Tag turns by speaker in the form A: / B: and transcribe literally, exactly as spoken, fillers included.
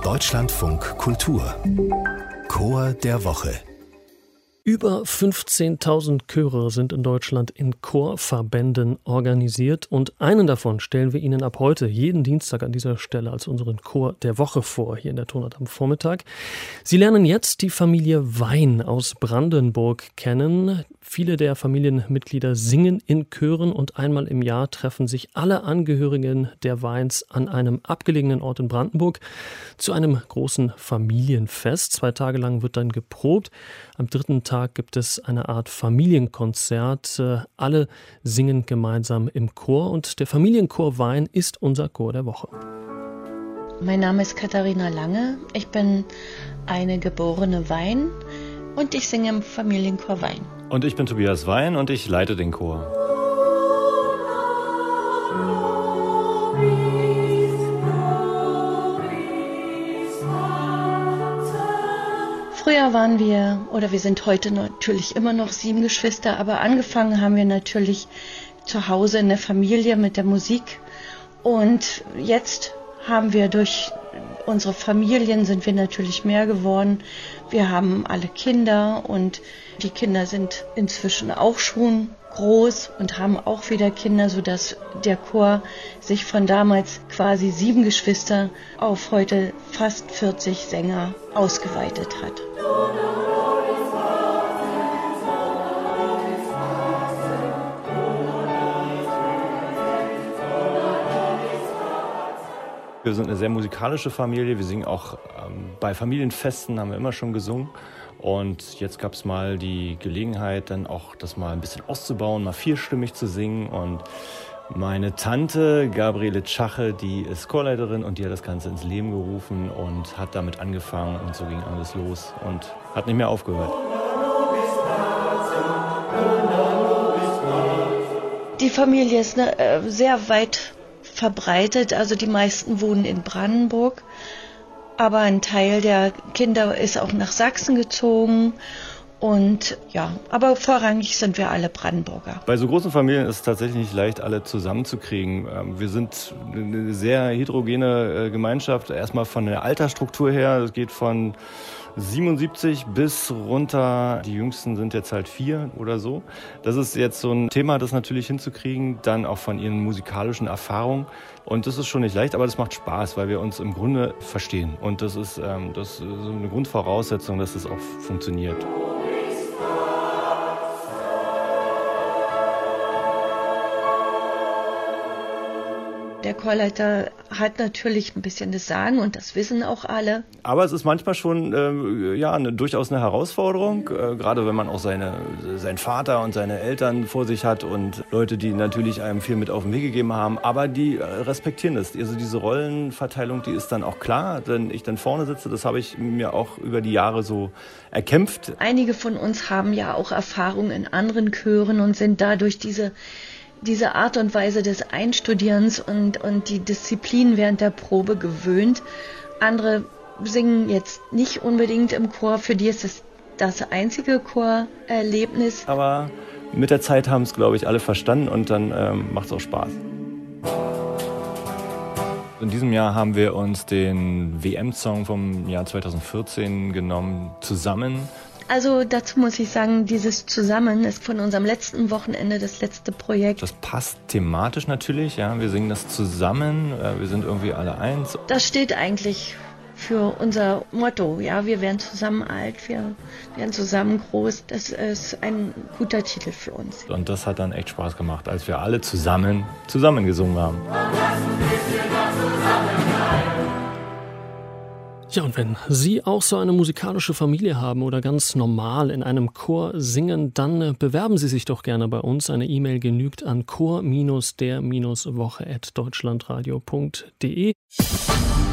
A: Deutschlandfunk Kultur Chor der Woche.
B: Über fünfzehntausend Chöre sind in Deutschland in Chorverbänden organisiert und einen davon stellen wir Ihnen ab heute jeden Dienstag an dieser Stelle als unseren Chor der Woche vor, hier in der Tonart am Vormittag. Sie lernen jetzt die Familie Wein aus Brandenburg kennen. Viele der Familienmitglieder singen in Chören und einmal im Jahr treffen sich alle Angehörigen der Weins an einem abgelegenen Ort in Brandenburg zu einem großen Familienfest. Zwei Tage lang wird dann geprobt. Am dritten Tag gibt es eine Art Familienkonzert. Alle singen gemeinsam im Chor und der Familienchor Wein ist unser Chor der Woche.
C: Mein Name ist Katharina Lange. Ich bin eine geborene Wein und ich singe im Familienchor Wein.
D: Und ich bin Tobias Wein und ich leite den Chor.
C: Früher waren wir, oder wir sind heute natürlich immer noch sieben Geschwister, aber angefangen haben wir natürlich zu Hause in der Familie mit der Musik. Und jetzt haben wir durch unsere Familien sind wir natürlich mehr geworden. Wir haben alle Kinder und die Kinder sind inzwischen auch schon groß und haben auch wieder Kinder, sodass der Chor sich von damals quasi sieben Geschwister auf heute fast vierzig Sänger ausgeweitet hat.
D: Wir sind eine sehr musikalische Familie. Wir singen auch ähm, bei Familienfesten, haben wir immer schon gesungen. Und jetzt gab es mal die Gelegenheit, dann auch das mal ein bisschen auszubauen, mal vierstimmig zu singen. Und meine Tante Gabriele Tschache, die ist Chorleiterin und die hat das Ganze ins Leben gerufen und hat damit angefangen. Und so ging alles los und hat nicht mehr aufgehört.
C: Die Familie ist ne, äh, sehr weit verbreitet, also die meisten wohnen in Brandenburg, aber ein Teil der Kinder ist auch nach Sachsen gezogen und ja, aber vorrangig sind wir alle Brandenburger.
D: Bei so großen Familien ist es tatsächlich nicht leicht, alle zusammenzukriegen. Wir sind eine sehr heterogene Gemeinschaft, erstmal von der Altersstruktur her, es geht von siebenundsiebzig bis runter, die Jüngsten sind jetzt halt vier oder so. Das ist jetzt so ein Thema, das natürlich hinzukriegen, dann auch von ihren musikalischen Erfahrungen. Und das ist schon nicht leicht, aber das macht Spaß, weil wir uns im Grunde verstehen. Und das ist, ähm, das ist so eine Grundvoraussetzung, dass das auch funktioniert.
C: Der Chorleiter hat natürlich ein bisschen das Sagen und das wissen auch alle.
D: Aber es ist manchmal schon äh, ja, eine, durchaus eine Herausforderung, äh, gerade wenn man auch seine, seinen Vater und seine Eltern vor sich hat und Leute, die natürlich einem viel mit auf den Weg gegeben haben, aber die äh, respektieren das. Also diese Rollenverteilung, die ist dann auch klar, wenn ich dann vorne sitze, das habe ich mir auch über die Jahre so erkämpft.
C: Einige von uns haben ja auch Erfahrung in anderen Chören und sind dadurch diese diese Art und Weise des Einstudierens und, und die Disziplin während der Probe gewöhnt. Andere singen jetzt nicht unbedingt im Chor, für die ist es das einzige Chorerlebnis.
D: Aber mit der Zeit haben es, glaube ich, alle verstanden und dann ähm, macht es auch Spaß. In diesem Jahr haben wir uns den W M-Song vom Jahr zweitausendvierzehn genommen, Zusammen.
C: Also dazu muss ich sagen, dieses Zusammen ist von unserem letzten Wochenende das letzte Projekt.
D: Das passt thematisch natürlich, ja. Wir singen das zusammen, wir sind irgendwie alle eins.
C: Das steht eigentlich für unser Motto, ja, wir werden zusammen alt, wir werden zusammen groß. Das ist ein guter Titel für uns.
D: Und das hat dann echt Spaß gemacht, als wir alle zusammen, zusammen gesungen haben.
B: Ja, und wenn Sie auch so eine musikalische Familie haben oder ganz normal in einem Chor singen, dann bewerben Sie sich doch gerne bei uns. Eine E-Mail genügt an chor der Woche at deutschlandradio punkt de.